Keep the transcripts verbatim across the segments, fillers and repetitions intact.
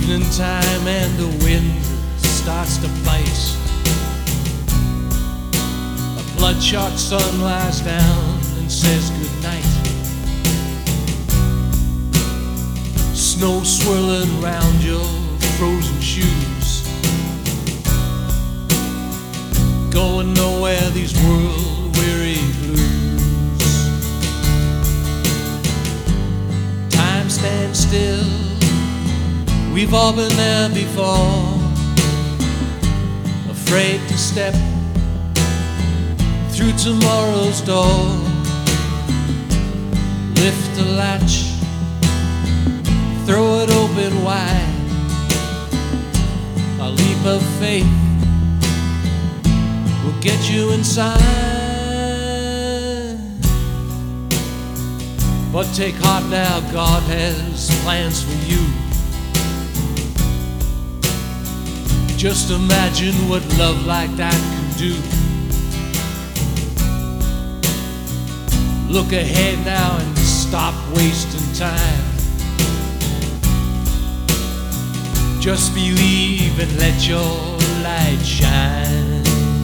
evening time and the wind starts to bite. A bloodshot sun lies down and says goodnight. Snow swirling round your frozen shoes, going nowhere, these world-weary blues. Time stands still, we've all been there before, afraid to step through tomorrow's door. Lift the latch, throw it open wide. A leap of faith will get you inside. But take heart now, God has plans for you. Just imagine what love like that can do. Look ahead now and stop wasting time. Just believe and let your light shine.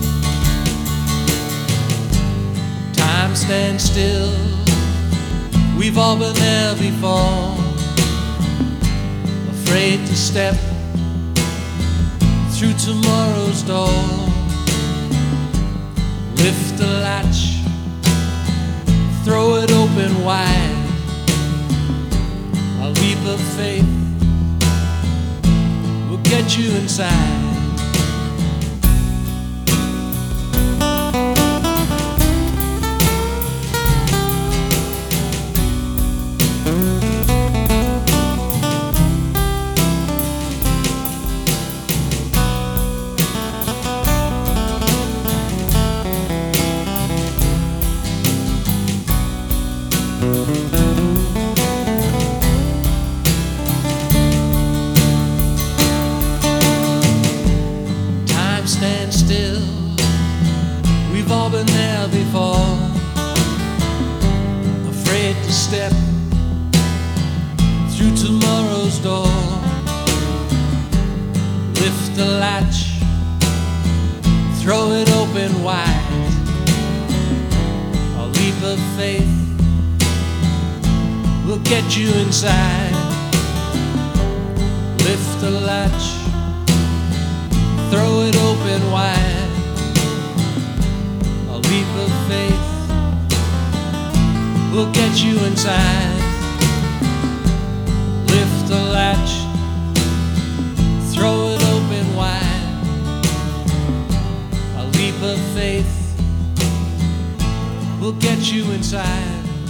Time stands still, we've all been there before, afraid to step through tomorrow's door. Lift the latch, throw it open wide. A leap of faith will get you inside. Time stands still, we've all been there before, afraid to step through tomorrow's door. Lift the latch, throw it open wide. A leap of faith will get you inside. Lift the latch, throw it open wide. A leap of faith will get you inside. Lift the latch, throw it open wide. A leap of faith will get you inside.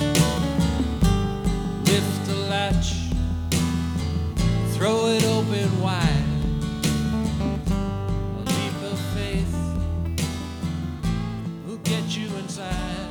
Lift the latch, throw it open wide. A leap of faith will get you inside.